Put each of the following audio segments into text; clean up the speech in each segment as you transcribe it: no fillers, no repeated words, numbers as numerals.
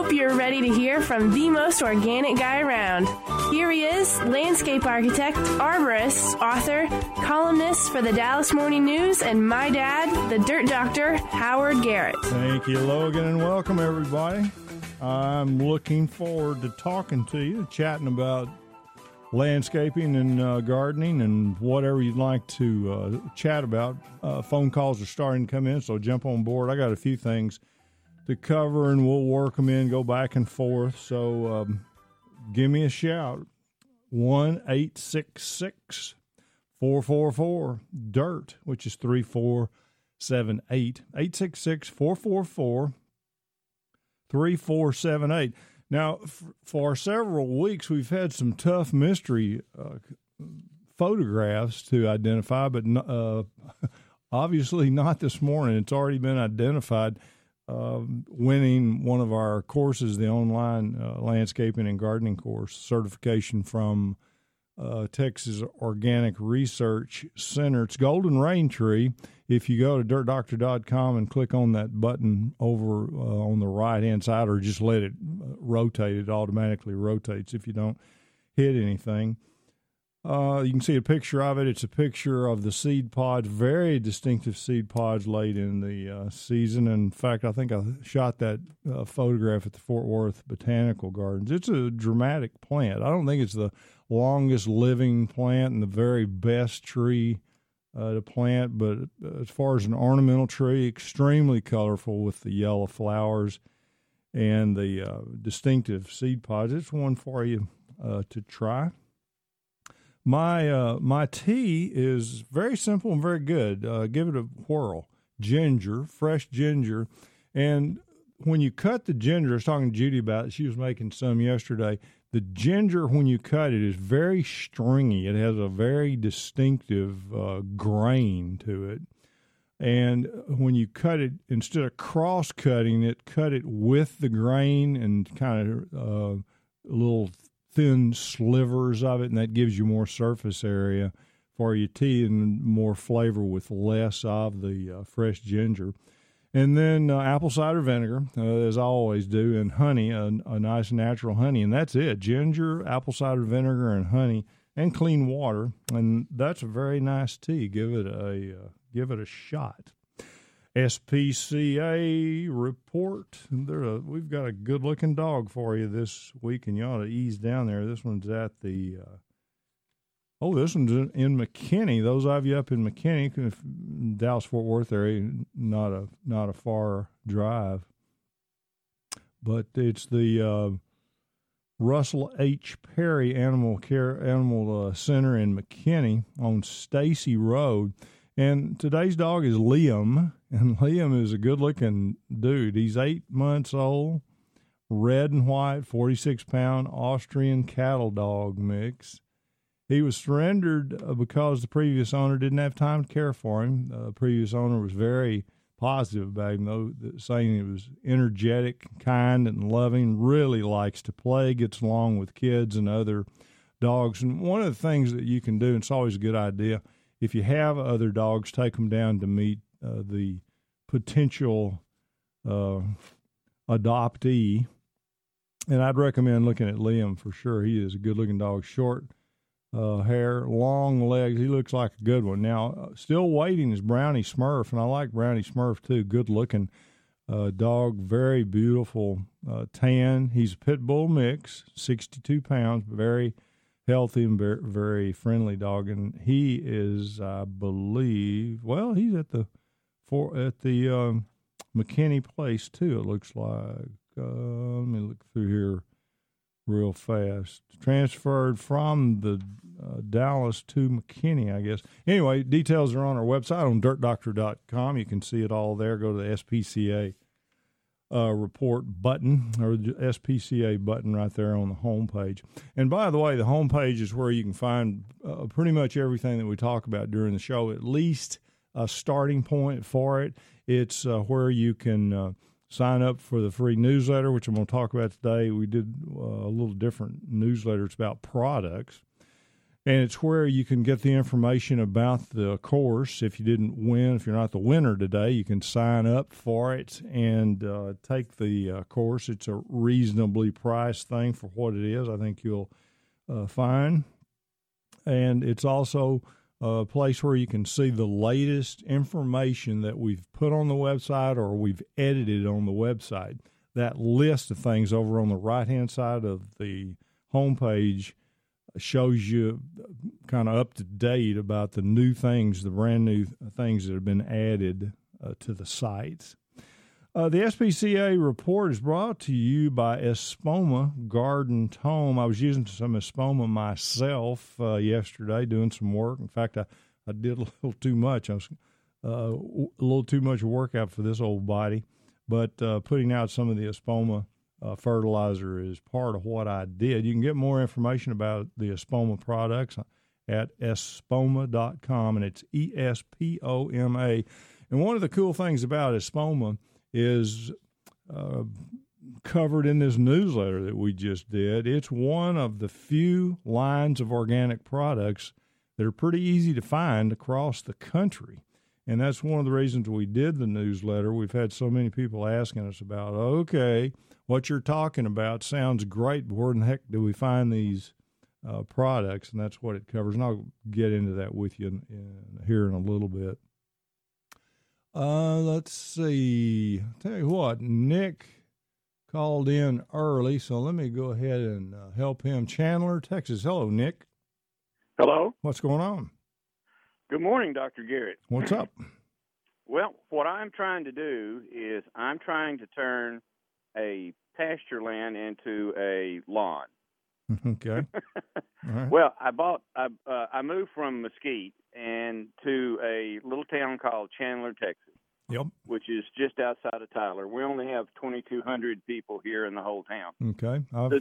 hope you're ready to hear from the most organic guy around. Here he is, landscape architect, arborist, author, columnist for the Dallas Morning News, and my dad, the Dirt Doctor, Howard Garrett. Thank you, Logan, and welcome, everybody. I'm looking forward to talking to you, chatting about landscaping and gardening and whatever you'd like to chat about. Phone calls are starting to come in, so jump on board. I got a few things to cover, and we'll work them in, go back and forth. So give me a shout. 1-866-444-DIRT, which is 3478. 866-444-3478. Now, for several weeks, we've had some tough mystery photographs to identify, but obviously not this morning. It's already been identified. Winning one of our courses, the online landscaping and gardening course, certification from Texas Organic Research Center. It's Golden Rain Tree. If you go to dirtdoctor.com and click on that button over on the right-hand side, or just let it rotate, it automatically rotates if you don't hit anything. You can see a picture of it. It's a picture of the seed pods, very distinctive seed pods late in the season. In fact, I think I shot that photograph at the Fort Worth Botanical Gardens. It's a dramatic plant. I don't think it's the longest living plant and the very best tree to plant, but as far as an ornamental tree, extremely colorful with the yellow flowers and the distinctive seed pods. It's one for you to try. My tea is very simple and very good. Give it a whirl. Ginger, fresh ginger. And when you cut the ginger, I was talking to Judy about it. She was making some yesterday. The ginger, when you cut it, is very stringy. It has a very distinctive grain to it. And when you cut it, instead of cross-cutting it, cut it with the grain and kind of little thin slivers of it, and that gives you more surface area for your tea and more flavor with less of the fresh ginger. And then apple cider vinegar, as I always do, and honey, a nice natural honey. And that's it, ginger, apple cider vinegar, and honey, and clean water. And that's a very nice tea. Give it a shot. SPCA report. We've got a good-looking dog for you this week, and you ought to ease down there. This one's at the this one's in McKinney. Those of you up in McKinney, Dallas-Fort Worth area, not a far drive. But it's the Russell H. Perry Animal Center in McKinney on Stacy Road. And today's dog is Liam, and Liam is a good-looking dude. He's 8 months old, red and white, 46-pound Austrian cattle dog mix. He was surrendered because the previous owner didn't have time to care for him. The previous owner was very positive about him, though, saying he was energetic, kind, and loving, really likes to play, gets along with kids and other dogs. And one of the things that you can do, and it's always a good idea, if you have other dogs, take them down to meet the potential adoptee. And I'd recommend looking at Liam for sure. He is a good-looking dog, short hair, long legs. He looks like a good one. Now, still waiting is Brownie Smurf, and I like Brownie Smurf too. Good-looking dog, very beautiful tan. He's a pit bull mix, 62 pounds, very healthy and very, very friendly dog. And he is, I believe, well, he's at the McKinney place too, it looks like. Let me look through here real fast. Transferred from the Dallas to McKinney, I guess. Anyway, details are on our website on dirtdoctor.com. You can see it all there. Go to the SPCA report button, or the SPCA button right there on the homepage. And by the way, the homepage is where you can find pretty much everything that we talk about during the show, at least a starting point for it. It's where you can sign up for the free newsletter, which I'm going to talk about today. We did a little different newsletter. It's about products. And it's where you can get the information about the course. If you didn't win, if you're not the winner today, you can sign up for it and take the course. It's a reasonably priced thing for what it is, I think you'll find. And it's also a place where you can see the latest information that we've put on the website or we've edited on the website. That list of things over on the right-hand side of the homepage shows you kind of up to date about the new things, the brand new things that have been added to the sites. The SPCA report is brought to you by Espoma Garden Home. I was using some Espoma myself yesterday doing some work. In fact, I did a little too much. I was a little too much workout for this old body, but putting out some of the Espoma fertilizer is part of what I did. You can get more information about the Espoma products at espoma.com, and it's ESPOMA. And one of the cool things about Espoma is covered in this newsletter that we just did. It's one of the few lines of organic products that are pretty easy to find across the country. And that's one of the reasons we did the newsletter. We've had so many people asking us about, okay, what you're talking about sounds great, but where in the heck do we find these products? And that's what it covers. And I'll get into that with you here in a little bit. Let's see. Tell you what, Nick called in early, so let me go ahead and help him. Chandler, Texas. Hello, Nick. Hello. What's going on? Good morning, Dr. Garrett. What's up? Well, what I'm trying to do is I'm trying to turn a pasture land into a lawn. Okay. All right. Well, I moved from Mesquite and to a little town called Chandler, Texas. Yep. Which is just outside of Tyler. We only have 2,200 people here in the whole town. Okay. The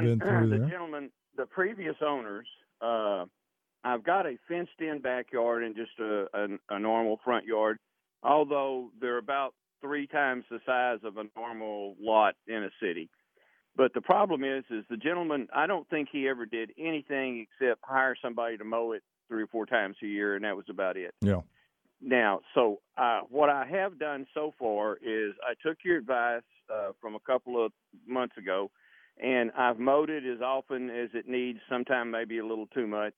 previous owners, I've got a fenced-in backyard and just a normal front yard, although they're about 3 times the size of a normal lot in a city. But the problem is the gentleman, I don't think he ever did anything except hire somebody to mow it 3 or 4 times a year, and that was about it. Yeah. Now, so what I have done so far is I took your advice from a couple of months ago, and I've mowed it as often as it needs, sometimes maybe a little too much.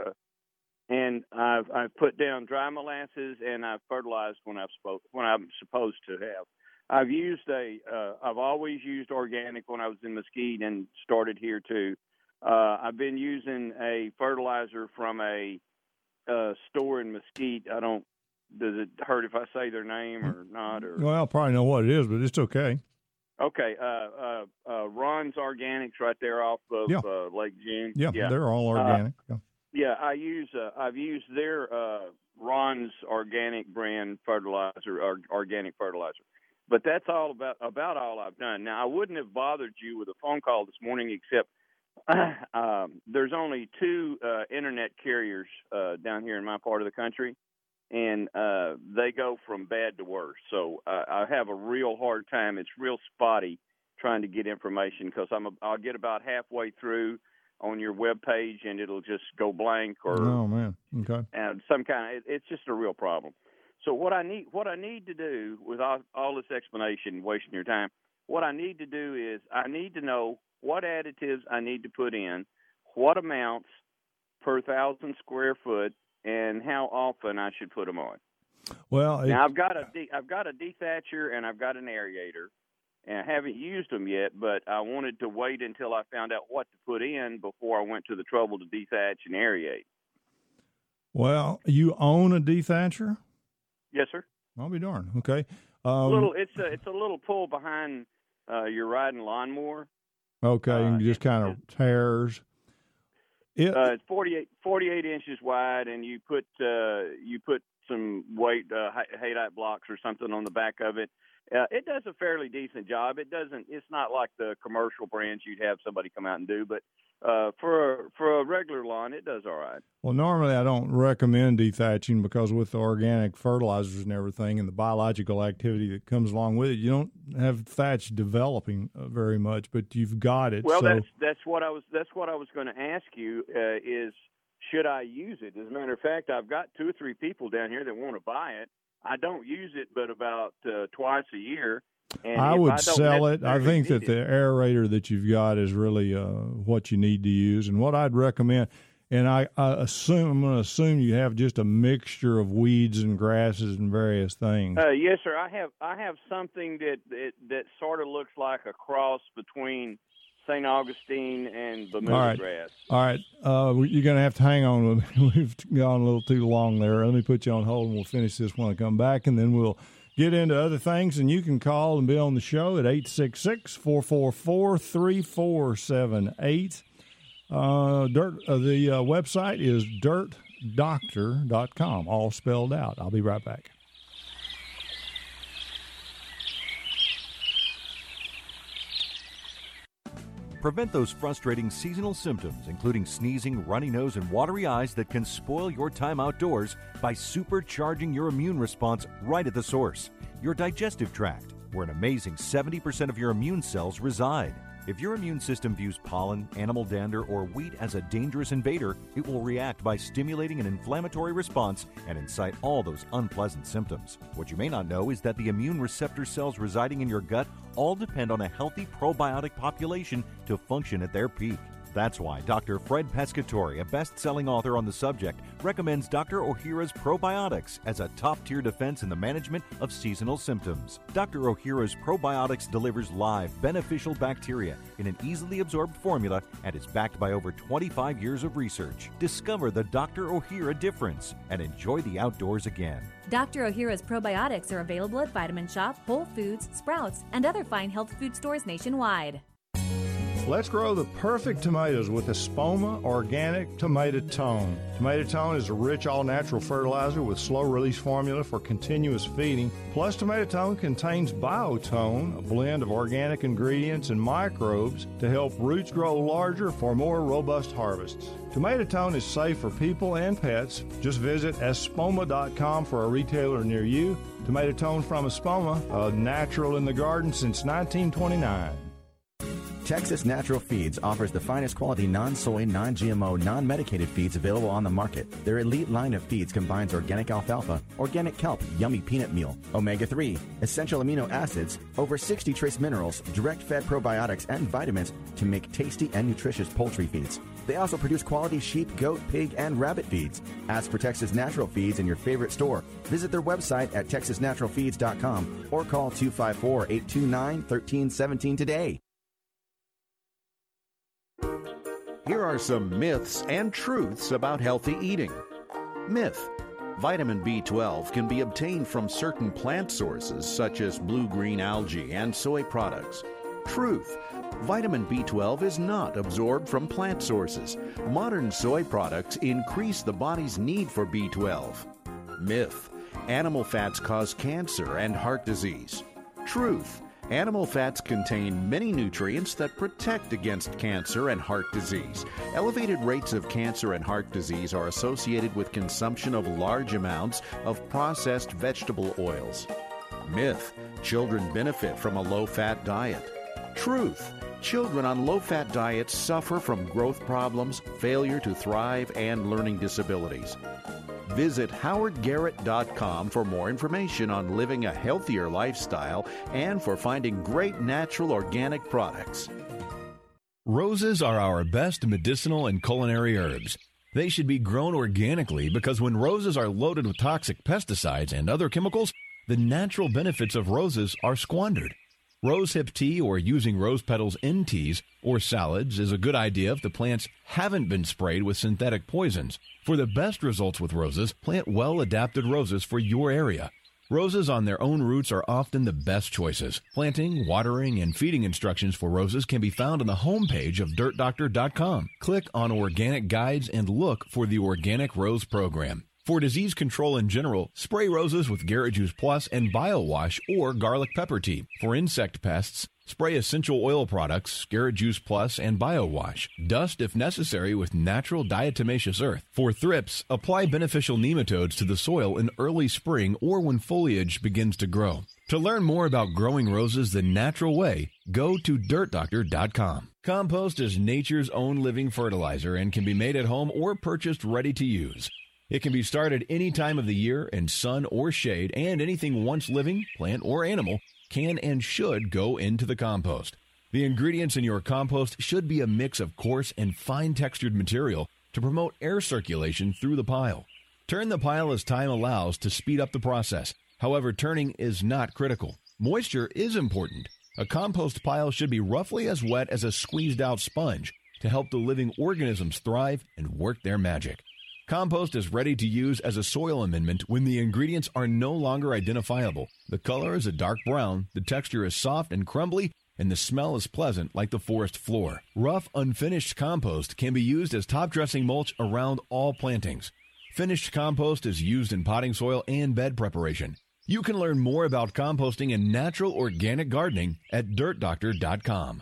And I've put down dry molasses, and I've fertilized when I'm supposed to have. I've always used organic when I was in Mesquite and started here too. I've been using a fertilizer from a store in Mesquite. Does it hurt if I say their name or not? Or well, I'll probably know what it is, but it's okay. Okay, Ron's Organics right there off of Lake June. Yeah, they're all organic. I've used their Ron's Organic brand fertilizer, or organic fertilizer. But that's all about all I've done. Now, I wouldn't have bothered you with a phone call this morning except there's only 2 internet carriers down here in my part of the country, and they go from bad to worse. So I have a real hard time. It's real spotty trying to get information because I'll get about halfway through on your web page and it'll just go blank or oh man, okay, and some kind of it's just a real problem. So what I need to do with all this explanation, wasting your time, what I need to do is I need to know what additives I need to put in, what amounts per 1,000 square foot, and how often I should put them on. Well, now I've got a dethatcher and I've got an aerator, and I haven't used them yet, but I wanted to wait until I found out what to put in before I went to the trouble to dethatch and aerate. Well, you own a dethatcher? Yes, sir. I'll be darned. Okay. It's a little pull behind your riding lawnmower. Okay, and just kind of tears. It's 48 inches wide, and you put some weight Haydite blocks or something on the back of it. It does a fairly decent job. It's not like the commercial brands you'd have somebody come out and do, but for a regular lawn, it does all right. Well, normally I don't recommend dethatching because with the organic fertilizers and everything and the biological activity that comes along with it, you don't have thatch developing very much, but you've got it. Well, so. that's what I was going to ask you is should I use it? As a matter of fact, I've got 2 or 3 people down here that want to buy it. I don't use it but about twice a year. And I would sell it. I think that the aerator that you've got is really what you need to use. And what I'd recommend, and I'm going to assume you have just a mixture of weeds and grasses and various things. Yes, sir. I have something that sort of looks like a cross between St. Augustine and Bermuda grass. All right. You're going to have to hang on. We've gone a little too long there. Let me put you on hold, and we'll finish this when I come back, and then we'll get into other things. And you can call and be on the show at 866-444-3478. The website is dirtdoctor.com, all spelled out. I'll be right back. Prevent those frustrating seasonal symptoms, including sneezing, runny nose, and watery eyes that can spoil your time outdoors by supercharging your immune response right at the source, your digestive tract, where an amazing 70% of your immune cells reside. If your immune system views pollen, animal dander, or wheat as a dangerous invader, it will react by stimulating an inflammatory response and incite all those unpleasant symptoms. What you may not know is that the immune receptor cells residing in your gut all depend on a healthy probiotic population to function at their peak. That's why Dr. Fred Pescatore, a best-selling author on the subject, recommends Dr. Ohhira's Probiotics as a top-tier defense in the management of seasonal symptoms. Dr. Ohhira's Probiotics delivers live, beneficial bacteria in an easily absorbed formula and is backed by over 25 years of research. Discover the Dr. Ohhira difference and enjoy the outdoors again. Dr. Ohhira's Probiotics are available at Vitamin Shoppe, Whole Foods, Sprouts, and other fine health food stores nationwide. Let's grow the perfect tomatoes with Espoma Organic Tomato Tone. Tomato Tone is a rich, all-natural fertilizer with slow-release formula for continuous feeding. Plus, Tomato Tone contains Biotone, a blend of organic ingredients and microbes to help roots grow larger for more robust harvests. Tomato Tone is safe for people and pets. Just visit espoma.com for a retailer near you. Tomato Tone from Espoma, natural in the garden since 1929. Texas Natural Feeds offers the finest quality non-soy, non-GMO, non-medicated feeds available on the market. Their elite line of feeds combines organic alfalfa, organic kelp, yummy peanut meal, omega-3, essential amino acids, over 60 trace minerals, direct-fed probiotics, and vitamins to make tasty and nutritious poultry feeds. They also produce quality sheep, goat, pig, and rabbit feeds. Ask for Texas Natural Feeds in your favorite store. Visit their website at texasnaturalfeeds.com or call 254-829-1317 today. Here are some myths and truths about healthy eating. Myth: vitamin B12 can be obtained from certain plant sources such as blue-green algae and soy products. Truth: vitamin B12 is not absorbed from plant sources. Modern soy products increase the body's need for B12. Myth: animal fats cause cancer and heart disease. Truth: animal fats contain many nutrients that protect against cancer and heart disease. Elevated rates of cancer and heart disease are associated with consumption of large amounts of processed vegetable oils. Myth: children benefit from a low-fat diet. Truth: children on low-fat diets suffer from growth problems, failure to thrive, and learning disabilities. Visit howardgarrett.com for more information on living a healthier lifestyle and for finding great natural organic products. Roses are our best medicinal and culinary herbs. They should be grown organically because when roses are loaded with toxic pesticides and other chemicals, the natural benefits of roses are squandered. Rosehip tea or using rose petals in teas or salads is a good idea if the plants haven't been sprayed with synthetic poisons. For the best results with roses, plant well-adapted roses for your area. Roses on their own roots are often the best choices. Planting, watering, and feeding instructions for roses can be found on the homepage of dirtdoctor.com. Click on Organic Guides and look for the Organic Rose Program. For disease control in general, spray roses with Garrett Juice Plus and BioWash or garlic pepper tea. For insect pests, spray essential oil products, Garrett Juice Plus and BioWash. Dust if necessary with natural diatomaceous earth. For thrips, apply beneficial nematodes to the soil in early spring or when foliage begins to grow. To learn more about growing roses the natural way, go to dirtdoctor.com. Compost is nature's own living fertilizer and can be made at home or purchased ready to use. It can be started any time of the year in sun or shade, and anything once living, plant or animal, can and should go into the compost. The ingredients in your compost should be a mix of coarse and fine-textured material to promote air circulation through the pile. Turn the pile as time allows to speed up the process. However, turning is not critical. Moisture is important. A compost pile should be roughly as wet as a squeezed-out sponge to help the living organisms thrive and work their magic. Compost is ready to use as a soil amendment when the ingredients are no longer identifiable. The color is a dark brown, the texture is soft and crumbly, and the smell is pleasant like the forest floor. Rough, unfinished compost can be used as top-dressing mulch around all plantings. Finished compost is used in potting soil and bed preparation. You can learn more about composting and natural organic gardening at dirtdoctor.com.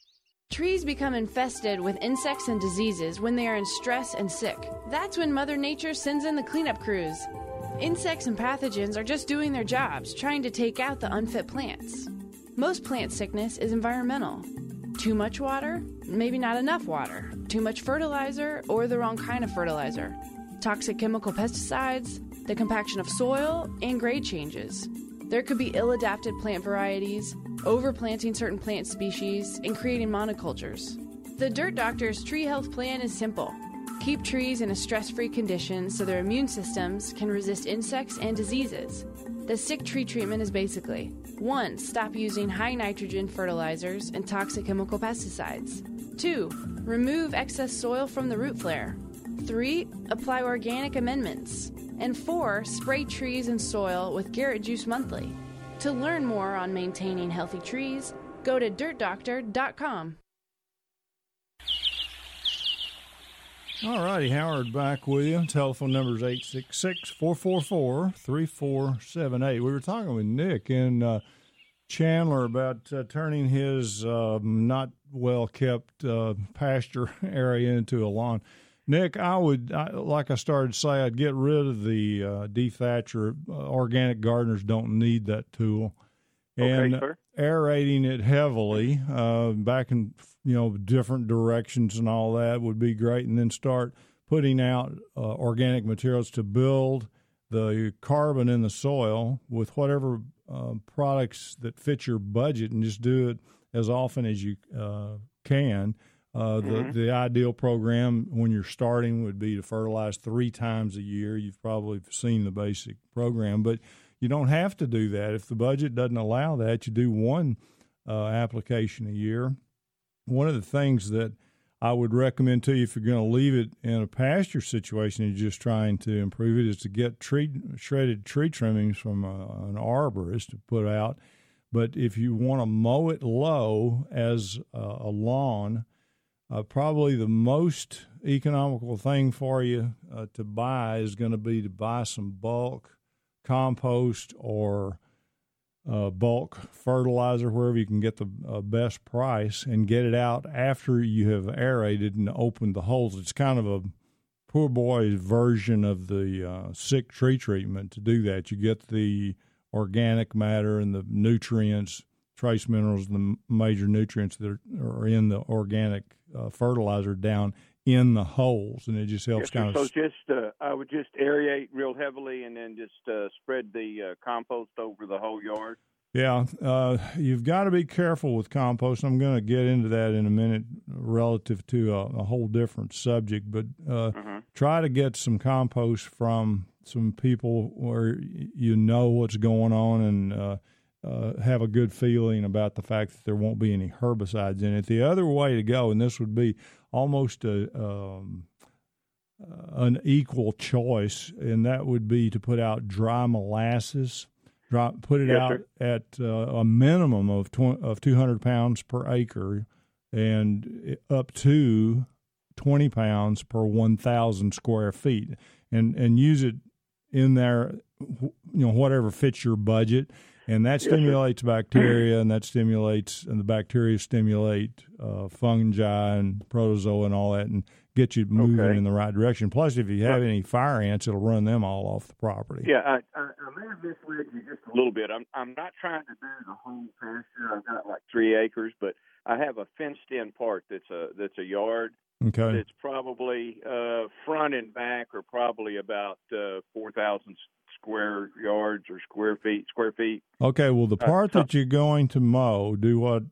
Trees become infested with insects and diseases when they are in stress and sick. That's when Mother Nature sends in the cleanup crews. Insects and pathogens are just doing their jobs, trying to take out the unfit plants. Most plant sickness is environmental. Too much water, maybe not enough water. Too much fertilizer, or the wrong kind of fertilizer. Toxic chemical pesticides, the compaction of soil, and grade changes. There could be ill-adapted plant varieties, overplanting certain plant species, and creating monocultures. The Dirt Doctor's tree health plan is simple. Keep trees in a stress-free condition so their immune systems can resist insects and diseases. The sick tree treatment is basically 1. Stop using high nitrogen fertilizers and toxic chemical pesticides. 2. Remove excess soil from the root flare. 3. Apply organic amendments. And 4. Spray trees and soil with Garrett Juice Monthly. To learn more on maintaining healthy trees, go to dirtdoctor.com. All righty, Howard back with you. Telephone number is 866-444-3478. We were talking with Nick in Chandler about turning his not well-kept pasture area into a lawn. Nick, like I started to say, I'd get rid of the dethatcher. Organic gardeners don't need that tool. And okay, sir. Aerating it heavily back in different directions and all that would be great. And then start putting out organic materials to build the carbon in the soil with whatever products that fit your budget, and just do it as often as you can. The ideal program when you're starting would be to fertilize 3 times a year. You've probably seen the basic program, but you don't have to do that. If the budget doesn't allow that, you do 1 application a year. One of the things that I would recommend to you if you're going to leave it in a pasture situation and you're just trying to improve it is to get shredded tree trimmings from an arborist to put out. But if you want to mow it low as a lawn, probably the most economical thing for you to buy is going to be to buy some bulk compost or bulk fertilizer, wherever you can get the best price, and get it out after you have aerated and opened the holes. It's kind of a poor boy's version of the sick tree treatment to do that. You get the organic matter and the nutrients, trace minerals, and the major nutrients that are in the organic fertilizer down in the holes, and it just helps kind of. So I would just aerate real heavily, and then just spread the compost over the whole yard. Yeah, you've got to be careful with compost. I'm going to get into that in a minute, relative to a whole different subject. But try to get some compost from some people where you know what's going on, and have a good feeling about the fact that there won't be any herbicides in it. The other way to go, and this would be almost an equal choice, and that would be to put out dry molasses. Put it out at a minimum of 200 pounds per acre, and up to 20 pounds per 1,000 square feet, and use it in there, whatever fits your budget. And that stimulates bacteria, and the bacteria stimulate fungi and protozoa and all that, and get you moving in the right direction. Plus, if you have any fire ants, it'll run them all off the property. Yeah, I may have misled you just a little bit. I'm not trying to do the whole pasture. I've got like 3 acres, but I have a fenced-in part that's a yard. Okay. It's probably front and back are probably about 4,000 square yards or square feet. Okay, well, the part that you're going to mow, do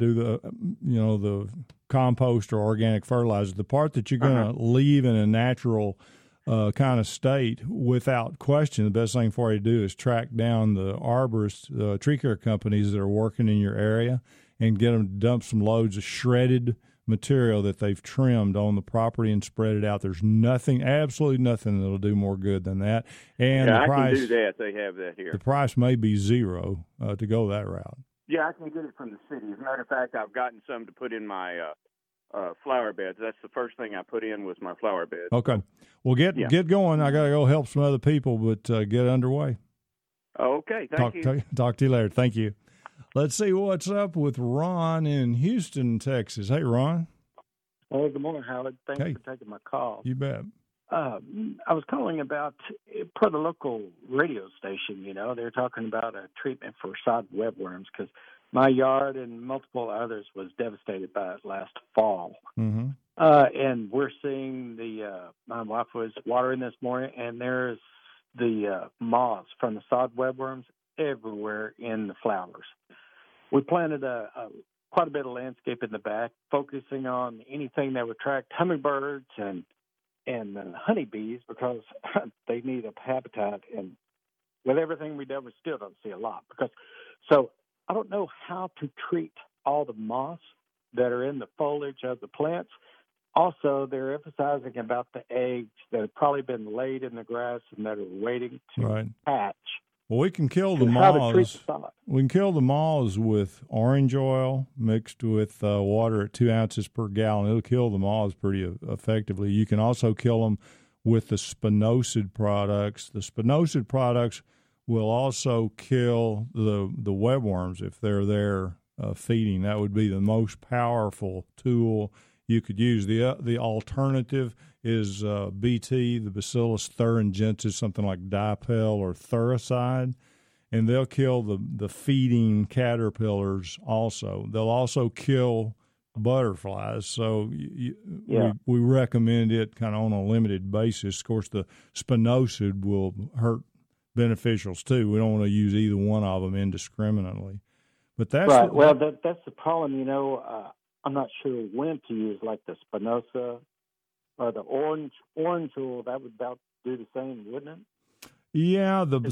the compost or organic fertilizer. The part that you're going to leave in a natural kind of state, without question, the best thing for you to do is track down the arborists, tree care companies that are working in your area, and get them to dump some loads of shredded material that they've trimmed on the property and spread it out. There's absolutely nothing that'll do more good than that. And the price, I can do that. They have that here. The price may be $0 to go that route. Yeah, I can get it from the city. As a matter of fact, I've gotten some to put in my flower beds. That's the first thing I put in was my flower bed. Okay. Well, get going. I got to go help some other people, but get underway. Okay. Thank you. Talk to you later. Thank you. Let's see what's up with Ron in Houston, Texas. Hey, Ron. Oh, good morning, Howard. Thanks for taking my call. You bet. I was calling about, per the local radio station, they're talking about a treatment for sod webworms because my yard and multiple others was devastated by it last fall. Mm-hmm. And we're seeing my wife was watering this morning, and there's the moths from the sod webworms everywhere in the flowers. We planted quite a bit of landscape in the back, focusing on anything that would attract hummingbirds and honeybees because they need a habitat. And with everything we do, we still don't see a lot. So I don't know how to treat all the moths that are in the foliage of the plants. Also, they're emphasizing about the eggs that have probably been laid in the grass and that are waiting to hatch. Well, we can kill the moths. We can kill the moths with orange oil mixed with water at 2 ounces per gallon. It'll kill the moths pretty effectively. You can also kill them with the spinosad products. The spinosad products will also kill the webworms if they're there feeding. That would be the most powerful tool you could use. The alternative is BT, the Bacillus thuringiensis, something like Dipel or Thuricide, and they'll kill the feeding caterpillars also. They'll also kill butterflies, so we recommend it kind of on a limited basis. Of course, the spinosad will hurt beneficials too. We don't want to use either one of them indiscriminately. But that's right. Well, that's the problem. I'm not sure when to use, like the Spinosa or the orange oil. That would about do the same, wouldn't it? Yeah, the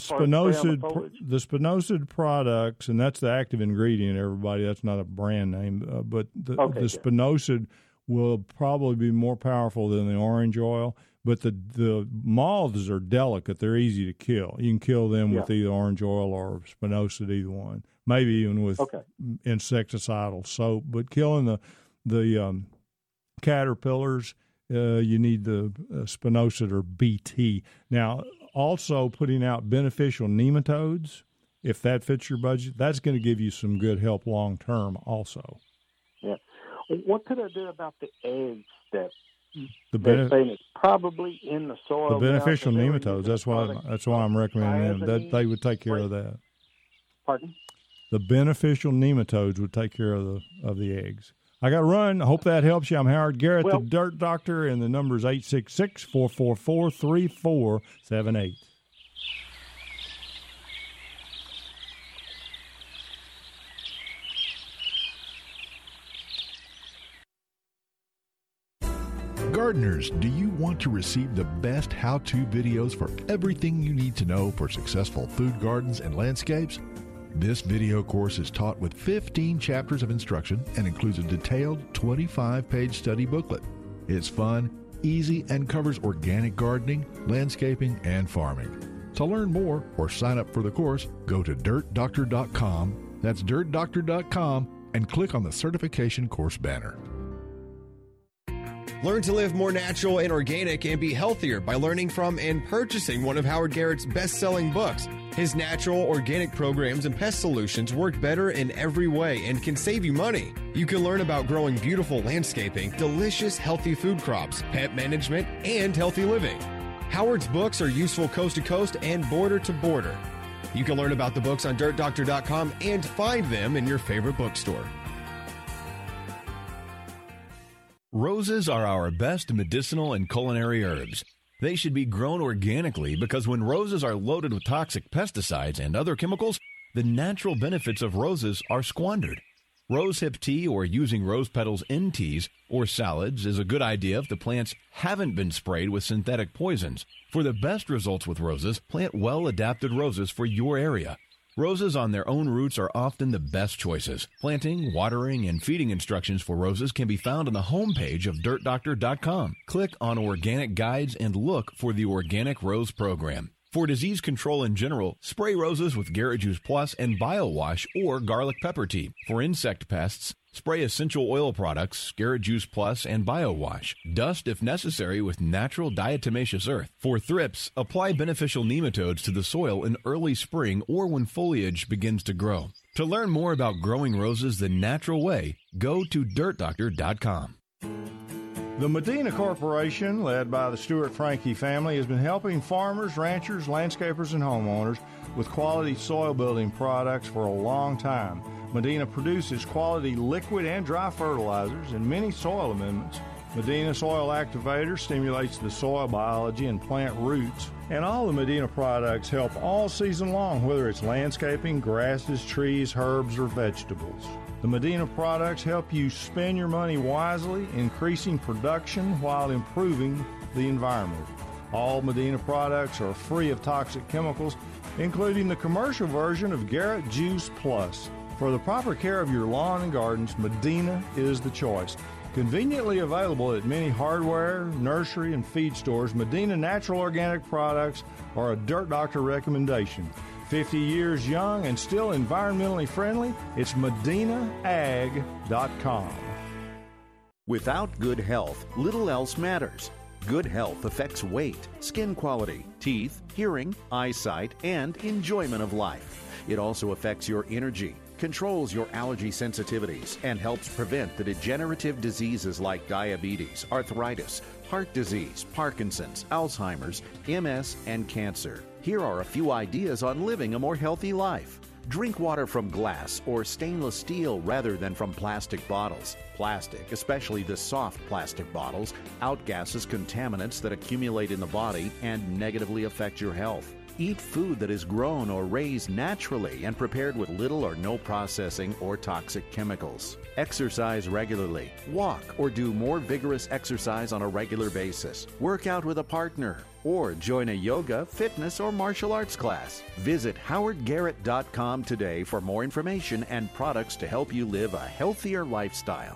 spinosad products, and that's the active ingredient. Everybody, that's not a brand name, but the spinosad will probably be more powerful than the orange oil. But the moths are delicate; they're easy to kill. You can kill them with either orange oil or spinosad, either one. Maybe even with insecticidal soap. But killing the caterpillars, you need the spinosad or BT. Now, also putting out beneficial nematodes, if that fits your budget, that's going to give you some good help long term also. Yeah. What could I do about the eggs that they're saying it's probably in the soil? The beneficial nematodes, that's why I'm recommending them. That they would take care of that. Pardon? The beneficial nematodes would take care of the eggs. I got to run. I hope that helps you. I'm Howard Garrett, the Dirt Doctor, and the number is 866-444-3478. Gardeners, do you want to receive the best how-to videos for everything you need to know for successful food gardens and landscapes? This video course is taught with 15 chapters of instruction and includes a detailed 25-page study booklet. It's fun, easy, and covers organic gardening, landscaping, and farming. To learn more or sign up for the course, go to dirtdoctor.com. That's dirtdoctor.com and click on the certification course banner. Learn to live more natural and organic and be healthier by learning from and purchasing one of Howard Garrett's best-selling books. His natural, organic programs and pest solutions work better in every way and can save you money. You can learn about growing beautiful landscaping, delicious, healthy food crops, pet management, and healthy living. Howard's books are useful coast to coast and border to border. You can learn about the books on DirtDoctor.com and find them in your favorite bookstore. Roses are our best medicinal and culinary herbs. They should be grown organically because when roses are loaded with toxic pesticides and other chemicals, the natural benefits of roses are squandered. Rosehip tea or using rose petals in teas or salads is a good idea if the plants haven't been sprayed with synthetic poisons. For the best results with roses, plant well-adapted roses for your area. Roses on their own roots are often the best choices. Planting, watering, and feeding instructions for roses can be found on the homepage of DirtDoctor.com. Click on Organic Guides and look for the Organic Rose Program. For disease control in general, spray roses with Garrett Juice Plus and BioWash or garlic pepper tea. For insect pests, spray essential oil products, Garrett Juice Plus, and BioWash. Dust if necessary with natural diatomaceous earth. For thrips, apply beneficial nematodes to the soil in early spring or when foliage begins to grow. To learn more about growing roses the natural way, go to DirtDoctor.com. The Medina Corporation, led by the Stewart Franke family, has been helping farmers, ranchers, landscapers, and homeowners with quality soil building products for a long time. Medina produces quality liquid and dry fertilizers and many soil amendments. Medina Soil Activator stimulates the soil biology and plant roots. And all the Medina products help all season long, whether it's landscaping, grasses, trees, herbs, or vegetables. The Medina products help you spend your money wisely, increasing production while improving the environment. All Medina products are free of toxic chemicals, including the commercial version of Garrett Juice Plus. For the proper care of your lawn and gardens, Medina is the choice. Conveniently available at many hardware, nursery, and feed stores, Medina Natural Organic products are a Dirt Doctor recommendation. 50 years young and still environmentally friendly, it's MedinaAg.com. Without good health, little else matters. Good health affects weight, skin quality, teeth, hearing, eyesight, and enjoyment of life. It also affects your energy, controls your allergy sensitivities, and helps prevent the degenerative diseases like diabetes, arthritis, heart disease, Parkinson's, Alzheimer's, MS, and cancer. Here are a few ideas on living a more healthy life. Drink water from glass or stainless steel rather than from plastic bottles. Plastic, especially the soft plastic bottles, outgasses contaminants that accumulate in the body and negatively affect your health. Eat food that is grown or raised naturally and prepared with little or no processing or toxic chemicals. Exercise regularly. Walk or do more vigorous exercise on a regular basis. Work out with a partner or join a yoga, fitness, or martial arts class. Visit howardgarrett.com today for more information and products to help you live a healthier lifestyle.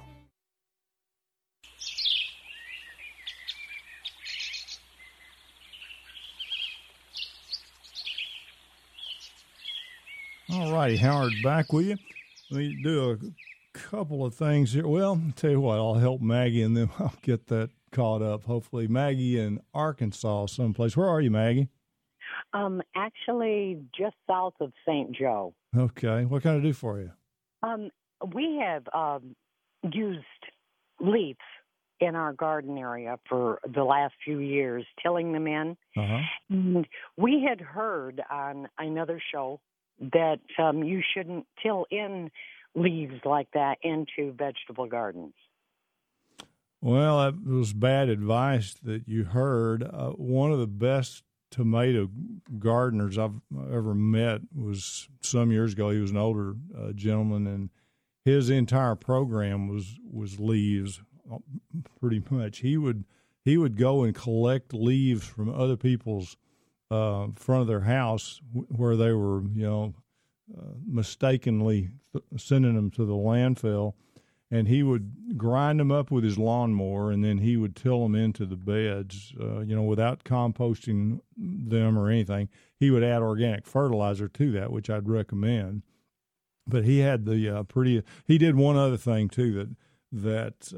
All righty, Howard, back with you. Let me do a couple of things here. Well, I'll tell you what, I'll help Maggie, and then I'll get that caught up. Hopefully, Maggie in Arkansas someplace. Where are you, Maggie? Actually, just south of St. Joe. Okay. What can I do for you? We have used leaves in our garden area for the last few years, tilling them in. Uh-huh. And we had heard on another show that you shouldn't till in leaves like that into vegetable gardens. Well, that was bad advice that you heard. One of the best tomato gardeners I've ever met was some years ago. He was an older gentleman, and his entire program was leaves, pretty much. He would go and collect leaves from other people's front of their house where they were, mistakenly sending them to the landfill, and he would grind them up with his lawnmower, and then he would till them into the beds, without composting them or anything. He would add organic fertilizer to that, which I'd recommend. But he had he did one other thing too that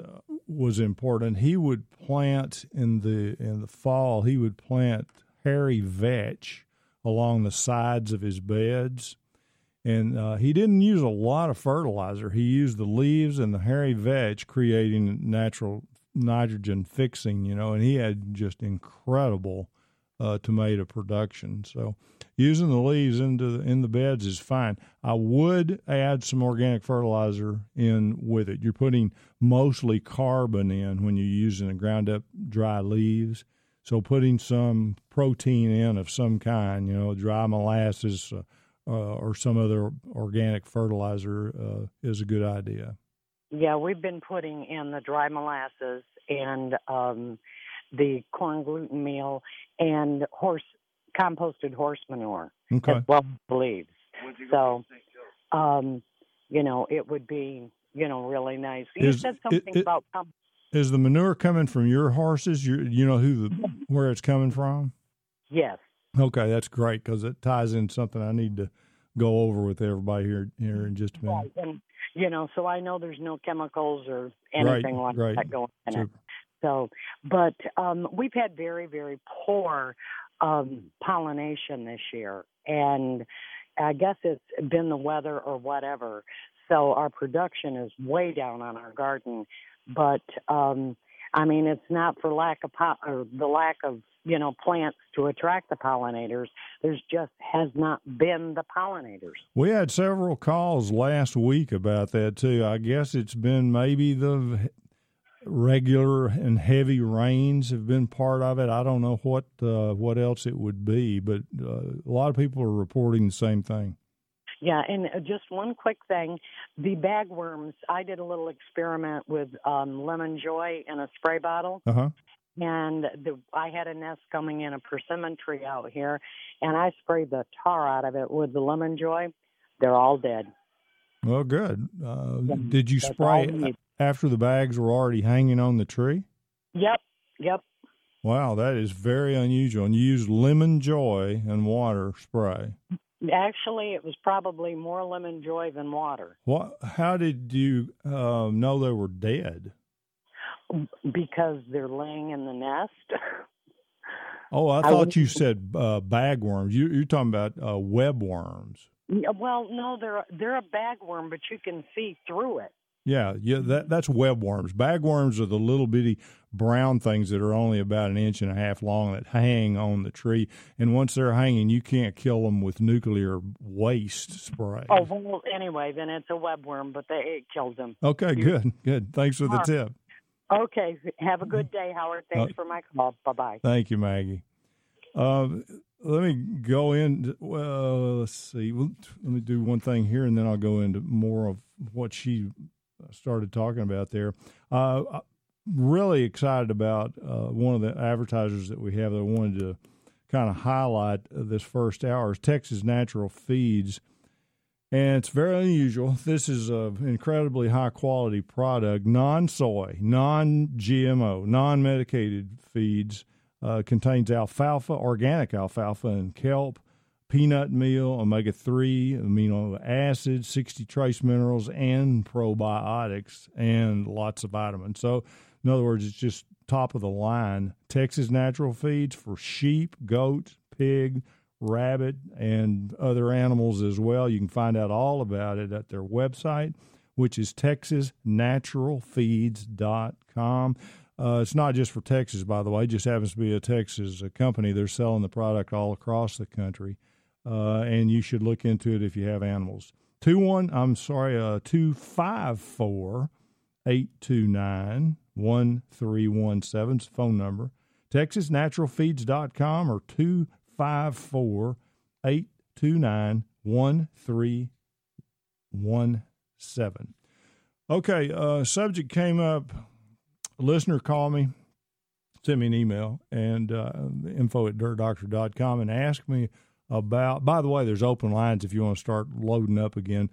was important. He would plant in the fall. He would plant hairy vetch along the sides of his beds, and he didn't use a lot of fertilizer. He used the leaves and the hairy vetch, creating natural nitrogen fixing. And he had just incredible tomato production. So using the leaves in the beds is fine. I would add some organic fertilizer in with it. You're putting mostly carbon in when you're using the ground up dry leaves. So putting some protein in of some kind, dry molasses or some other organic fertilizer is a good idea. Yeah, we've been putting in the dry molasses and the corn gluten meal and composted horse manure, as well as the leaves. So, it would be, really nice. You said something about is the manure coming from your horses? You know where it's coming from? Yes. Okay, that's great because it ties in something I need to go over with everybody here in just a minute. Right. And, so I know there's no chemicals or anything like that going in it. So, but we've had very, very poor pollination this year, and I guess it's been the weather or whatever. So our production is way down on our garden, but it's not for lack of plants to attract the pollinators. There's just has not been the pollinators. We had several calls last week about that too. I guess it's been maybe the regular and heavy rains have been part of it. I don't know what else it would be, but a lot of people are reporting the same thing. Yeah, and just one quick thing. The bagworms, I did a little experiment with Lemon Joy in a spray bottle. Uh-huh. And I had a nest coming in a persimmon tree out here, and I sprayed the tar out of it with the Lemon Joy. They're all dead. Well, good. Did you spray after the bags were already hanging on the tree? Yep. Wow, that is very unusual. And you used Lemon Joy and water spray. Actually, it was probably more Lemon Joy than water. How did you know they were dead? Because they're laying in the nest. Oh, I thought you said bagworms. You're talking about webworms. Well, no, they're a bagworm, but you can see through it. Yeah, that's webworms. Bagworms are the little bitty brown things that are only about 1.5 inches long that hang on the tree. And once they're hanging, you can't kill them with nuclear waste spray. Oh, well, anyway, then it's a webworm, but it killed them. Okay, good. Thanks for the tip. Okay, have a good day, Howard. Thanks for my call. Bye-bye. Thank you, Maggie. Let me go in. Well, let's see. Let me do one thing here, and then I'll go into more of what she started talking about there. Really excited about one of the advertisers that we have that I wanted to kind of highlight this first hour is Texas Natural Feeds. And it's very unusual. This is an incredibly high-quality product, non-soy, non-GMO, non-medicated feeds. Contains alfalfa, organic alfalfa, and kelp, peanut meal, omega-3, amino acids, 60 trace minerals, and probiotics, and lots of vitamins. So, in other words, it's just top of the line. Texas Natural Feeds for sheep, goats, pig, rabbit, and other animals as well. You can find out all about it at their website, which is texasnaturalfeeds.com. It's not just for Texas, by the way. It just happens to be a Texas company. They're selling the product all across the country, and you should look into it if you have animals. 254-829-1317 is the phone number. TexasNaturalFeeds.com or 254-829-1317. Okay, subject came up. A listener called me, sent me an email, and info@dirtdoctor.com, and asked me about, by the way, there's open lines if you want to start loading up again,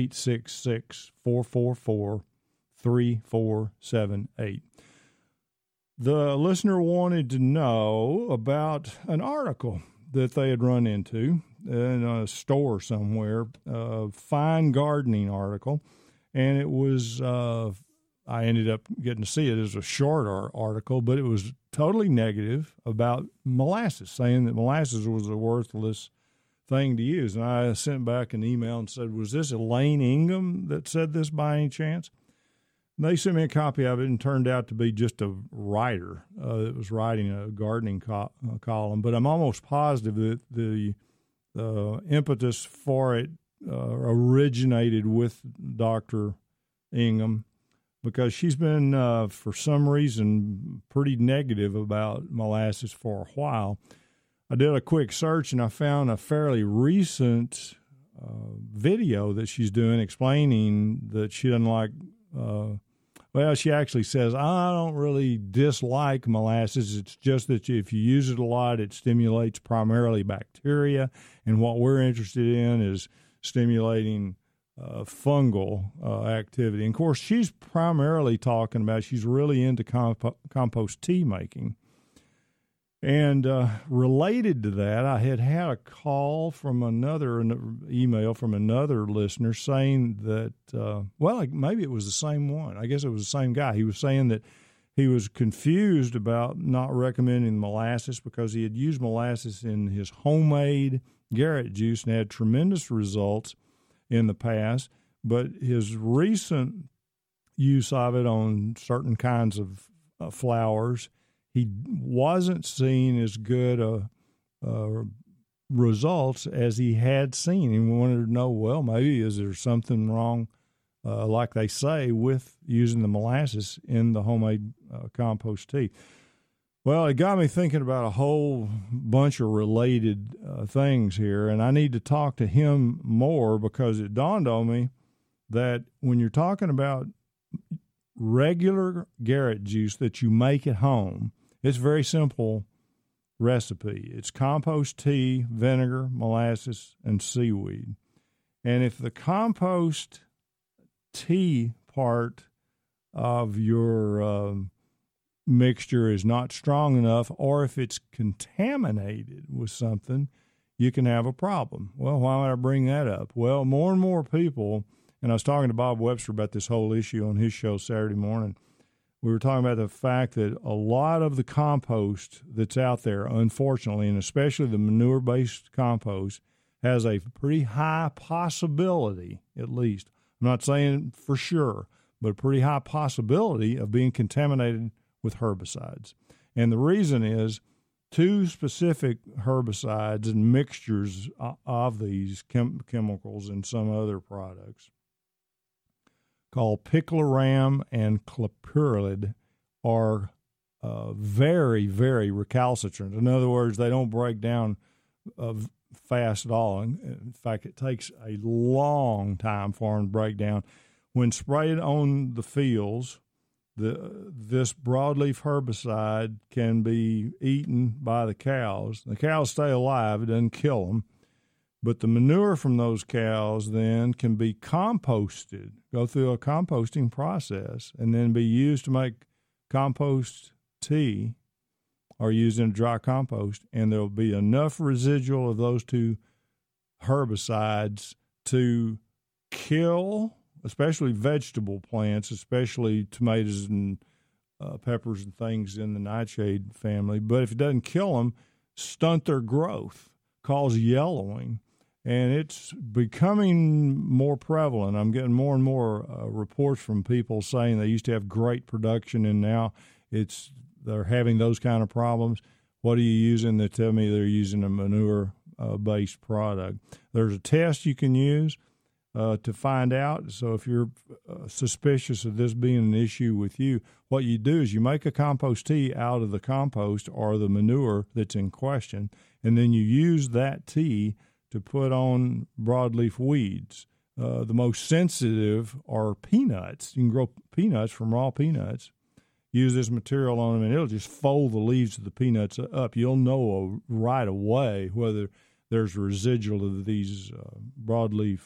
866-444-3478. The listener wanted to know about an article that they had run into in a store somewhere, a fine gardening article, and it was I ended up getting to see it as a short article, but it was totally negative about molasses, saying that molasses was a worthless thing to use. And I sent back an email and said, was this Elaine Ingham that said this by any chance? And they sent me a copy of it and turned out to be just a writer that was writing a gardening column. But I'm almost positive that the impetus for it originated with Dr. Ingham, because she's been, for some reason, pretty negative about molasses for a while. I did a quick search, and I found a fairly recent video that she's doing explaining that she doesn't like she actually says, I don't really dislike molasses. It's just that if you use it a lot, it stimulates primarily bacteria, and what we're interested in is stimulating fungal activity. And, of course, she's primarily talking about she's really into compost tea making. And related to that, I had a call from an email from another listener saying that, maybe it was the same one. I guess it was the same guy. He was saying that he was confused about not recommending molasses because he had used molasses in his homemade Garrett juice and had tremendous results in the past, but his recent use of it on certain kinds of flowers, he wasn't seeing as good results as he had seen. He wanted to know, well, maybe is there something wrong, like they say, with using the molasses in the homemade compost tea? Well, it got me thinking about a whole bunch of related things here, and I need to talk to him more because it dawned on me that when you're talking about regular Garrett juice that you make at home, it's a very simple recipe. It's compost tea, vinegar, molasses, and seaweed. And if the compost tea part of your mixture is not strong enough, or if it's contaminated with something, you can have a problem. Well, why would I bring that up? Well, more and more people, and I was talking to Bob Webster about this whole issue on his show Saturday morning, we were talking about the fact that a lot of the compost that's out there, unfortunately, and especially the manure-based compost, has a pretty high possibility, at least. I'm not saying for sure, but a pretty high possibility of being contaminated with herbicides. And the reason is two specific herbicides and mixtures of these chemicals and some other products called picloram and clopyralid are very, very recalcitrant. In other words, they don't break down fast at all. In fact, it takes a long time for them to break down. When sprayed on the fields, this broadleaf herbicide can be eaten by the cows. The cows stay alive. It doesn't kill them. But the manure from those cows then can be composted, go through a composting process, and then be used to make compost tea or used in dry compost. And there'll be enough residual of those two herbicides to kill especially vegetable plants, especially tomatoes and peppers and things in the nightshade family. But if it doesn't kill them, stunt their growth, cause yellowing. And it's becoming more prevalent. I'm getting more and more reports from people saying they used to have great production, and now they're having those kind of problems. What are you using? They tell me they're using a manure-based product. There's a test you can use to find out. So if you're suspicious of this being an issue with you, what you do is you make a compost tea out of the compost or the manure that's in question, and then you use that tea to put on broadleaf weeds. The most sensitive are peanuts. You can grow peanuts from raw peanuts. Use this material on them, and it'll just fold the leaves of the peanuts up. You'll know right away whether there's residual of these broadleaf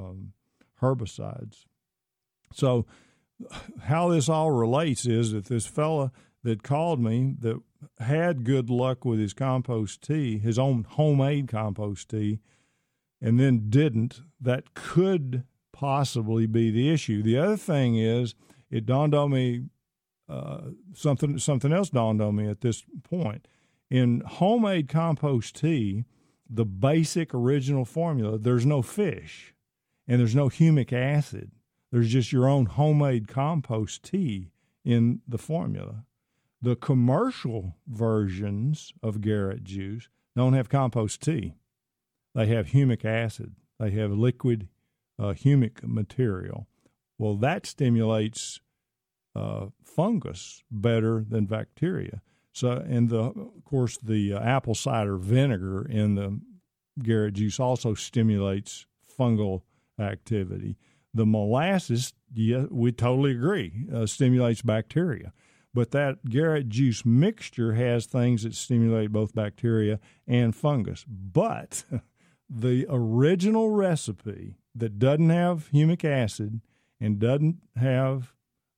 herbicides. So how this all relates is that this fella that called me that had good luck with his compost tea, his own homemade compost tea, and then didn't, that could possibly be the issue. The other thing is it dawned on me, something else dawned on me at this point. In homemade compost tea, the basic original formula, there's no fish and there's no humic acid. There's just your own homemade compost tea in the formula. The commercial versions of Garrett Juice don't have compost tea. They have humic acid. They have liquid humic material. Well, that stimulates fungus better than bacteria. So, and of course, the apple cider vinegar in the Garrett Juice also stimulates fungal activity. The molasses, yeah, we totally agree, stimulates bacteria. But that Garrett Juice mixture has things that stimulate both bacteria and fungus. But the original recipe that doesn't have humic acid and doesn't have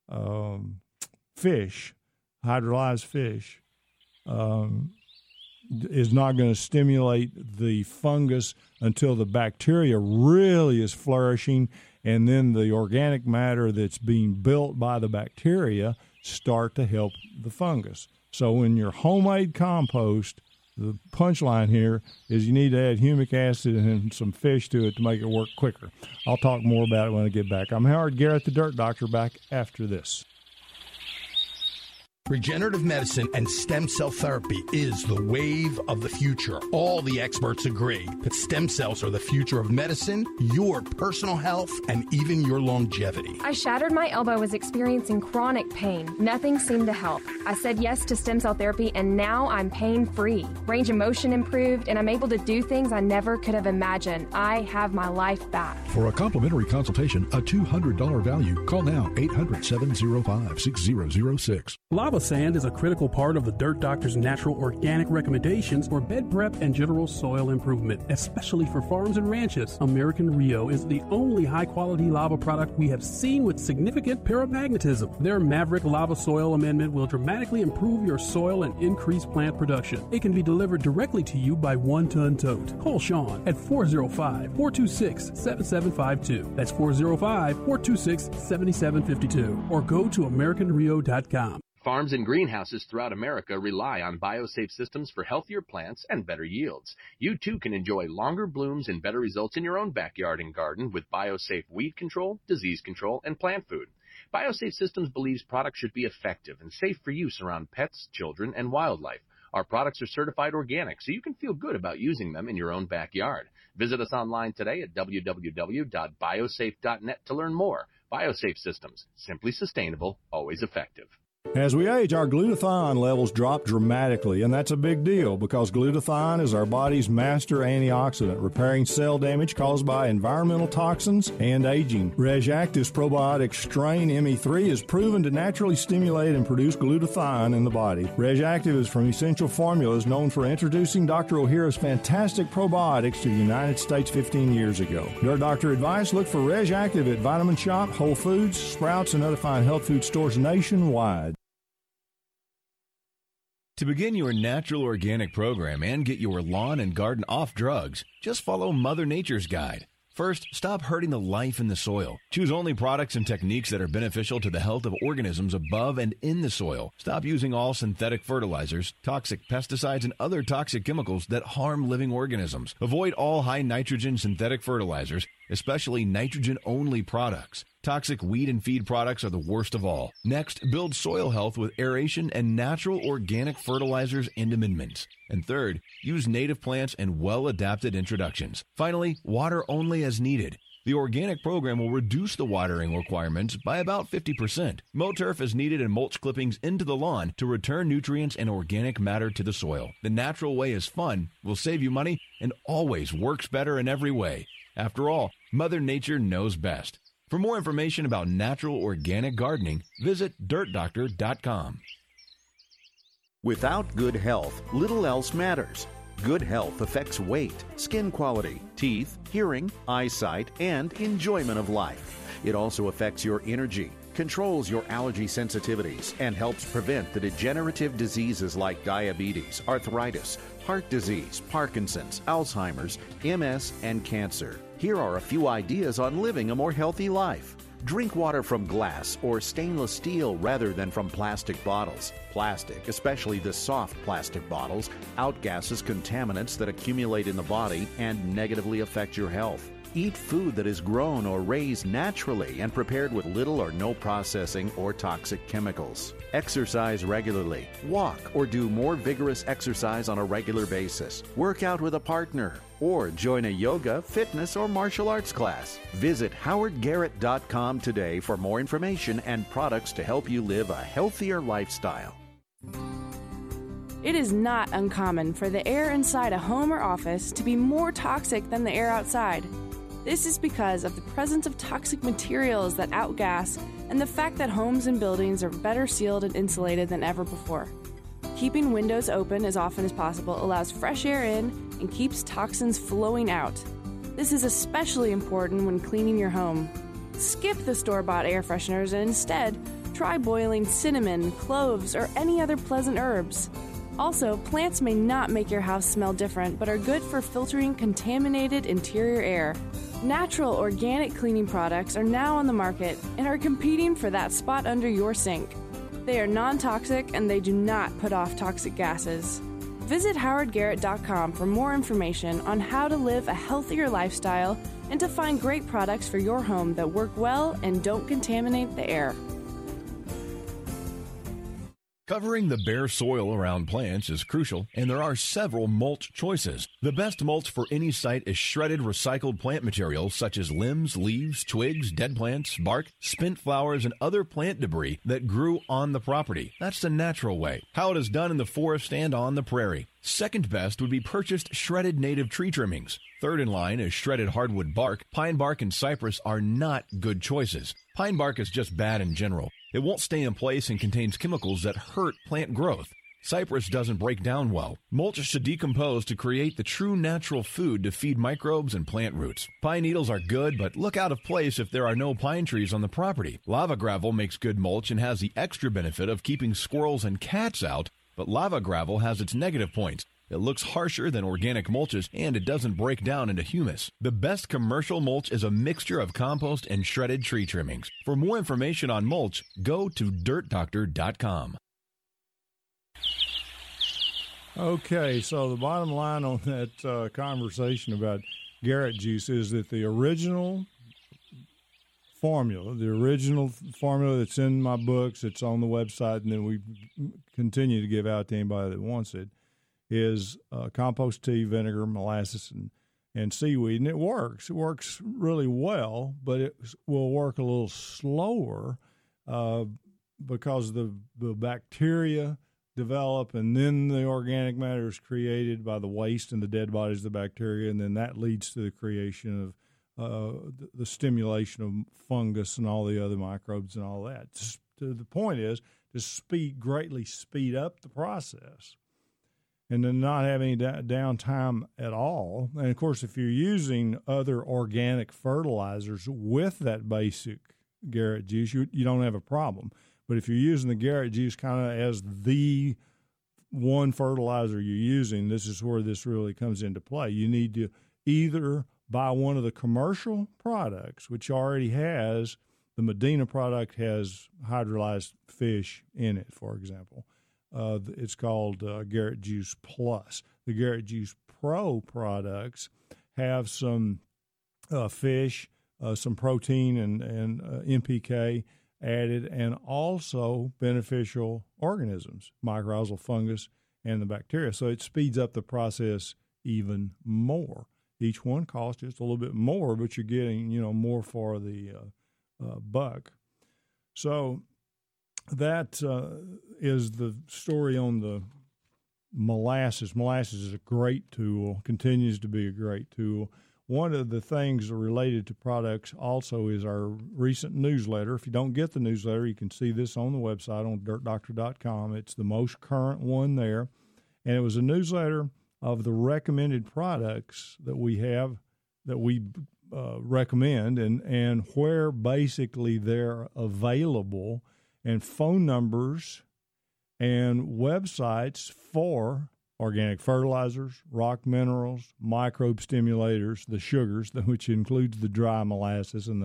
fish, hydrolyzed fish, is not going to stimulate the fungus until the bacteria really is flourishing, and then the organic matter that's being built by the bacteria start to help the fungus. So in your homemade compost, the punchline here is you need to add humic acid and some fish to it to make it work quicker. I'll talk more about it when I get back. I'm Howard Garrett, the Dirt Doctor, back after this. Regenerative medicine and stem cell therapy is the wave of the future. All the experts agree that stem cells are the future of medicine, your personal health, and even your longevity. I shattered my elbow, was experiencing chronic pain. Nothing seemed to help. I said yes to stem cell therapy, and now I'm pain-free. Range of motion improved, and I'm able to do things I never could have imagined. I have my life back. For a complimentary consultation, a $200 value, call now 800-705-6006. Lava sand is a critical part of the Dirt Doctor's natural organic recommendations for bed prep and general soil improvement, especially for farms and ranches. American Rio is the only high-quality lava product we have seen with significant paramagnetism. Their Maverick Lava Soil Amendment will dramatically improve your soil and increase plant production. It can be delivered directly to you by 1-ton tote. Call Sean at 405-426-7752. That's 405-426-7752. Or go to AmericanRio.com. Farms and greenhouses throughout America rely on BioSafe systems for healthier plants and better yields. You too can enjoy longer blooms and better results in your own backyard and garden with BioSafe weed control, disease control, and plant food. BioSafe Systems believes products should be effective and safe for use around pets, children, and wildlife. Our products are certified organic, so you can feel good about using them in your own backyard. Visit us online today at www.biosafe.net to learn more. BioSafe Systems, simply sustainable, always effective. As we age, our glutathione levels drop dramatically, and that's a big deal because glutathione is our body's master antioxidant, repairing cell damage caused by environmental toxins and aging. RegActive's probiotic strain ME3 is proven to naturally stimulate and produce glutathione in the body. RegActive is from Essential Formulas, known for introducing Dr. Ohhira's fantastic probiotics to the United States 15 years ago. Dirt Doctor advice, look for RegActive at Vitamin Shop, Whole Foods, Sprouts, and other fine health food stores nationwide. To begin your natural organic program and get your lawn and garden off drugs, just follow Mother Nature's guide. First, stop hurting the life in the soil. Choose only products and techniques that are beneficial to the health of organisms above and in the soil. Stop using all synthetic fertilizers, toxic pesticides, and other toxic chemicals that harm living organisms. Avoid all high nitrogen synthetic fertilizers, especially nitrogen-only products. Toxic weed and feed products are the worst of all. Next, build soil health with aeration and natural organic fertilizers and amendments. And third, use native plants and well-adapted introductions. Finally, water only as needed. The organic program will reduce the watering requirements by about 50%. Mow turf is needed and mulch clippings into the lawn to return nutrients and organic matter to the soil. The natural way is fun, will save you money, and always works better in every way. After all, Mother Nature knows best. For more information about natural organic gardening, visit dirtdoctor.com. Without good health, little else matters. Good health affects weight, skin quality, teeth, hearing, eyesight, and enjoyment of life. It also affects your energy, controls your allergy sensitivities, and helps prevent the degenerative diseases like diabetes, arthritis, heart disease, Parkinson's, Alzheimer's, MS, and cancer. Here are a few ideas on living a more healthy life. Drink water from glass or stainless steel rather than from plastic bottles. Plastic, especially the soft plastic bottles, outgasses contaminants that accumulate in the body and negatively affect your health. Eat food that is grown or raised naturally and prepared with little or no processing or toxic chemicals. Exercise regularly. Walk or do more vigorous exercise on a regular basis. Work out with a partner. Or join a yoga, fitness, or martial arts class. Visit howardgarrett.com today for more information and products to help you live a healthier lifestyle. It is not uncommon for the air inside a home or office to be more toxic than the air outside. This is because of the presence of toxic materials that outgas and the fact that homes and buildings are better sealed and insulated than ever before. Keeping windows open as often as possible allows fresh air in and keeps toxins flowing out. This is especially important when cleaning your home. Skip the store-bought air fresheners and instead try boiling cinnamon, cloves, or any other pleasant herbs. Also, plants may not make your house smell different, but are good for filtering contaminated interior air. Natural organic cleaning products are now on the market and are competing for that spot under your sink. They are non-toxic and they do not put off toxic gases. Visit howardgarrett.com for more information on how to live a healthier lifestyle and to find great products for your home that work well and don't contaminate the air. Covering the bare soil around plants is crucial, and there are several mulch choices. The best mulch for any site is shredded recycled plant material such as limbs, leaves, twigs, dead plants, bark, spent flowers, and other plant debris that grew on the property. That's the natural way, how it is done in the forest and on the prairie. Second best would be purchased shredded native tree trimmings. Third in line is shredded hardwood bark. Pine bark and cypress are not good choices. Pine bark is just bad in general. It won't stay in place and contains chemicals that hurt plant growth. Cypress doesn't break down well. Mulch should decompose to create the true natural food to feed microbes and plant roots. Pine needles are good, but look out of place if there are no pine trees on the property. Lava gravel makes good mulch and has the extra benefit of keeping squirrels and cats out, but lava gravel has its negative points. It looks harsher than organic mulches, and it doesn't break down into humus. The best commercial mulch is a mixture of compost and shredded tree trimmings. For more information on mulch, go to dirtdoctor.com. Okay, so the bottom line on that conversation about Garrett juice is that the original formula that's in my books, it's on the website, and then we continue to give out to anybody that wants it, is compost tea, vinegar, molasses, and seaweed. And it works. It works really well, but it will work a little slower because the bacteria develop, and then the organic matter is created by the waste and the dead bodies of the bacteria, and then that leads to the creation of the stimulation of fungus and all the other microbes and all that. The point is to greatly speed up the process and then not have any downtime at all. And, of course, if you're using other organic fertilizers with that basic Garrett juice, you don't have a problem. But if you're using the Garrett juice kind of as the one fertilizer you're using, this is where this really comes into play. You need to either buy one of the commercial products, which already has, the Medina product has hydrolyzed fish in it, for example. It's called Garrett Juice Plus. The Garrett Juice Pro products have some fish, some protein and NPK added, and also beneficial organisms, mycorrhizal fungus and the bacteria. So it speeds up the process even more. Each one costs just a little bit more, but you're getting, more for the buck. So that is the story on the molasses. Molasses is a great tool, continues to be a great tool. One of the things related to products also is our recent newsletter. If you don't get the newsletter, you can see this on the website on dirtdoctor.com. It's the most current one there. And it was a newsletter of the recommended products that we have, that we recommend, and where basically they're available, and phone numbers and websites for organic fertilizers, rock minerals, microbe stimulators, the sugars, which includes the dry molasses and the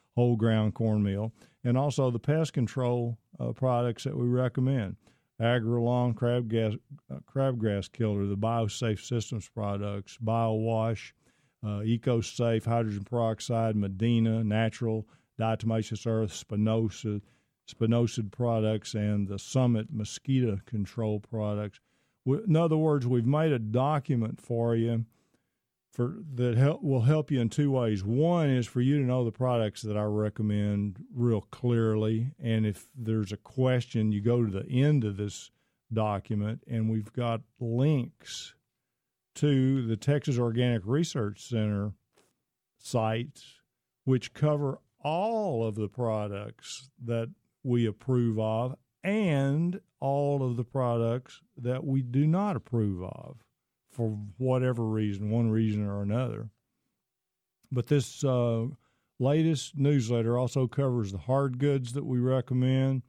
whole ground cornmeal, and also the pest control products that we recommend. Agrolon crabgrass killer, the BioSafe Systems products, BioWash, EcoSafe hydrogen peroxide, Medina natural diatomaceous earth, spinosad products, and the Summit mosquito control products. In other words, we've made a document for you that will help you in two ways. One is for you to know the products that I recommend real clearly, and if there's a question, you go to the end of this document, and we've got links to the Texas Organic Research Center sites, which cover all of the products that we approve of and all of the products that we do not approve of for whatever reason, one reason or another. But this latest newsletter also covers the hard goods that we recommend,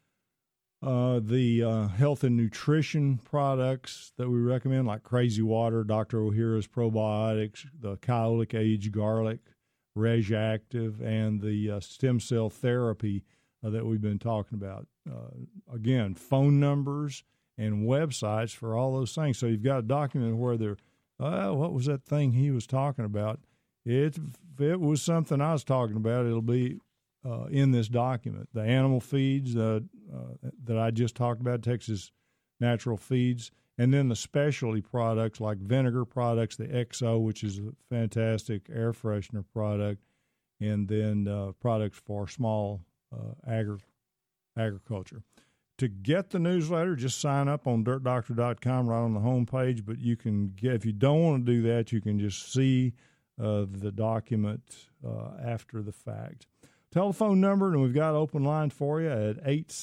the health and nutrition products that we recommend, like Crazy Water, Dr. O'Hara's probiotics, the Kyolic Age Garlic, Reg Active, and the stem cell therapy that we've been talking about. Again, phone numbers and websites for all those things. So you've got a document where they're, what was that thing he was talking about? If it was something I was talking about, it'll be in this document. The animal feeds that I just talked about, Texas Natural Feeds, and then the specialty products like vinegar products, the XO, which is a fantastic air freshener product, and then products for small agriculture. To get the newsletter, just sign up on dirtdoctor.com right on the home page, but you can get, if you don't want to do that, you can just see the document after the fact. Telephone number, and we've got an open line for you at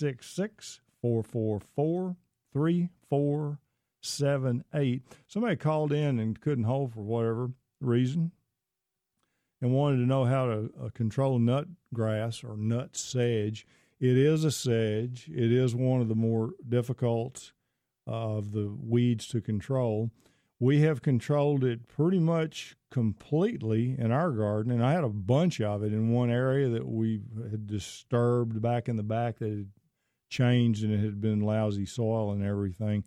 866-444-3478. Somebody called in and couldn't hold for whatever reason and wanted to know how to control nut grass or nut sedge. It is a sedge. It is one of the more difficult of the weeds to control. We have controlled it pretty much completely in our garden, and I had a bunch of it in one area that we had disturbed back in the back that had changed, and it had been lousy soil and everything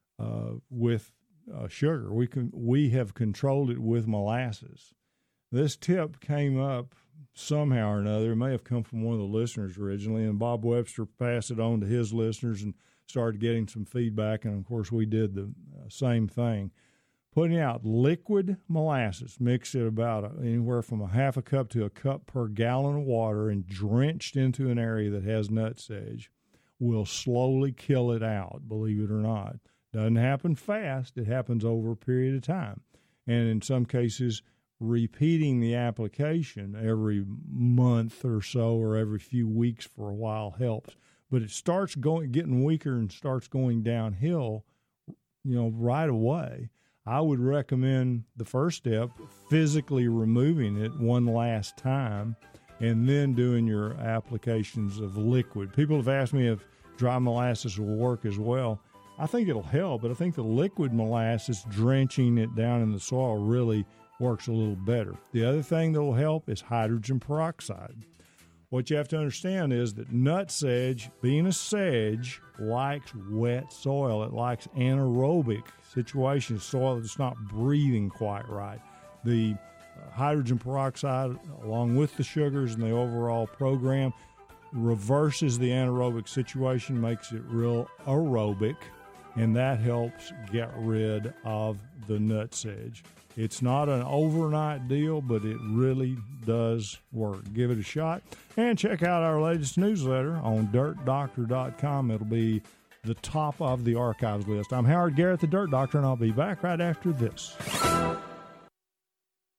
with sugar. We have controlled it with molasses. This tip came up somehow or another. It may have come from one of the listeners originally, and Bob Webster passed it on to his listeners and started getting some feedback, and, of course, we did the same thing. Putting out liquid molasses, mix it about anywhere from a half a cup to a cup per gallon of water and drenched into an area that has nut sedge will slowly kill it out, believe it or not. Doesn't happen fast. It happens over a period of time. And in some cases, repeating the application every month or so or every few weeks for a while helps. But it starts getting weaker and starts going downhill, right away. I would recommend the first step, physically removing it one last time, and then doing your applications of liquid. People have asked me if dry molasses will work as well. I think it'll help, but I think the liquid molasses, drenching it down in the soil, really works a little better. The other thing that will help is hydrogen peroxide. What you have to understand is that nut sedge, being a sedge, likes wet soil. It likes anaerobic situations, soil that's not breathing quite right. The hydrogen peroxide, along with the sugars and the overall program, reverses the anaerobic situation, makes it real aerobic, and that helps get rid of the nut sedge. It's not an overnight deal, but it really does work. Give it a shot and check out our latest newsletter on dirtdoctor.com. It'll be the top of the archives list. I'm Howard Garrett, the Dirt Doctor, and I'll be back right after this.